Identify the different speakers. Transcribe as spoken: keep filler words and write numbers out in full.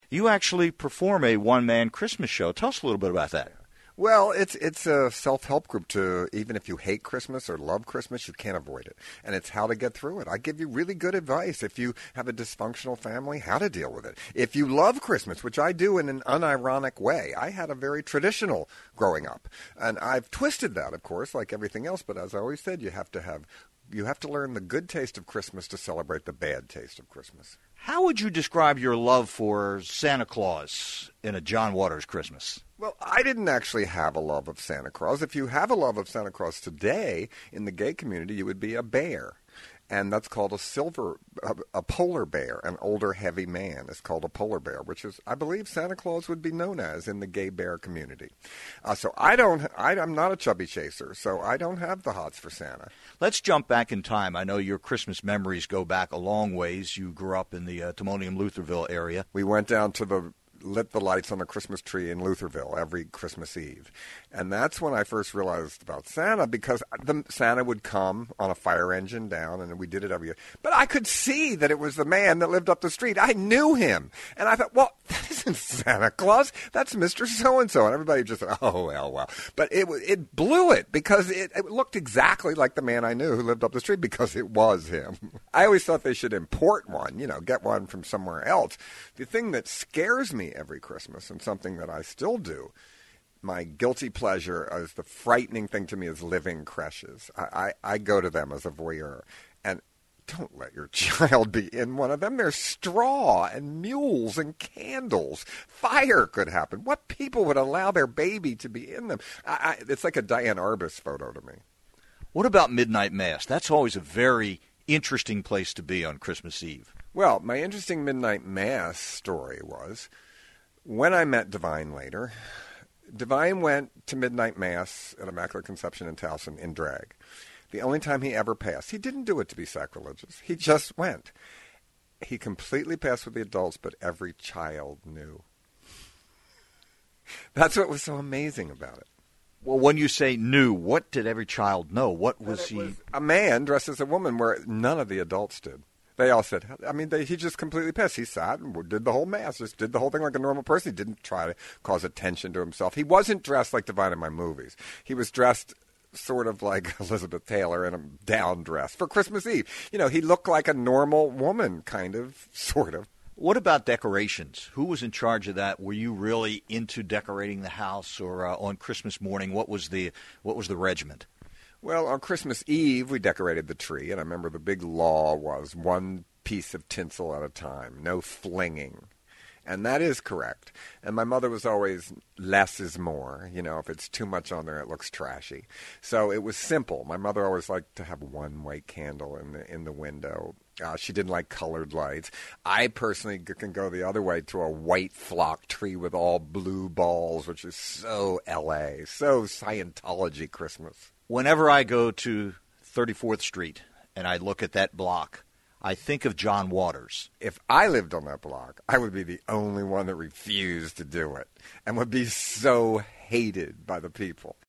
Speaker 1: You actually perform a one-man Christmas show. Tell us a little bit about that.
Speaker 2: Well, it's it's a self-help group to, even if you hate Christmas or love Christmas, you can't avoid it. And it's how to get through it. I give you really good advice. If you have a dysfunctional family, how to deal with it. If you love Christmas, which I do in an unironic way. I had a very traditional growing up. And I've twisted that, of course, like everything else. But as I always said, you have to have you have to learn the good taste of Christmas to celebrate the bad taste of Christmas.
Speaker 1: How would you describe your love for Santa Claus in a John Waters Christmas?
Speaker 2: Well, I didn't actually have a love of Santa Claus. If you have a love of Santa Claus today in the gay community, you would be a bear. And that's called a silver, a, a polar bear. An older, heavy man is called a polar bear, which is, I believe, Santa Claus would be known as in the gay bear community. Uh, so I don't, I, I'm not a chubby chaser, so I don't have the hots for Santa.
Speaker 1: Let's jump back in time. I know your Christmas memories go back a long ways. You grew up in the uh, Timonium-Lutherville area.
Speaker 2: We went down to the lit the lights on the Christmas tree in Lutherville every Christmas Eve. And that's when I first realized about Santa, because the Santa would come on a fire engine down, and we did it every year. But I could see that it was the man that lived up the street. I knew him. And I thought, well, that isn't Santa Claus. That's Mister So-and-so. And everybody just said, oh, well, well. But it it blew it, because it, it looked exactly like the man I knew who lived up the street, because it was him. I always thought they should import one, you know, get one from somewhere else. The thing that scares me every Christmas, and something that I still do, my guilty pleasure is the frightening thing to me is living creches. I, I, I go to them as a voyeur, and don't let your child be in one of them. There's straw and mules and candles. Fire could happen. What people would allow their baby to be in them? I, I, it's like a Diane Arbus photo to me.
Speaker 1: What about midnight mass? That's always a very interesting place to be on Christmas Eve.
Speaker 2: Well, my interesting midnight mass story was, when I met Divine later, Divine went to midnight mass at Immaculate Conception in Towson in drag. The only time he ever passed. He didn't do it to be sacrilegious. He just went. He completely passed with the adults, but every child knew. That's what was so amazing about it.
Speaker 1: Well, when you say knew, what did every child know? What was he?
Speaker 2: Was a man dressed as a woman, where none of the adults did. They all said, I mean, they, he just completely pissed. He sat and did the whole mass, just did the whole thing like a normal person. He didn't try to cause attention to himself. He wasn't dressed like Divine in my movies. He was dressed sort of like Elizabeth Taylor in a down dress for Christmas Eve. You know, he looked like a normal woman, kind of, sort of.
Speaker 1: What about decorations? Who was in charge of that? Were you really into decorating the house, or uh, on Christmas morning, what was the what was the regiment?
Speaker 2: Well, on Christmas Eve, we decorated the tree, and I remember the big law was one piece of tinsel at a time, no flinging. And that is correct. And my mother was always, less is more. You know, if it's too much on there, it looks trashy. So it was simple. My mother always liked to have one white candle in the in the window. Uh, she didn't like colored lights. I personally can go the other way to a white flock tree with all blue balls, which is so L A, so Scientology Christmas.
Speaker 1: Whenever I go to thirty-fourth Street and I look at that block, I think of John Waters.
Speaker 2: If I lived on that block, I would be the only one that refused to do it and would be so hated by the people.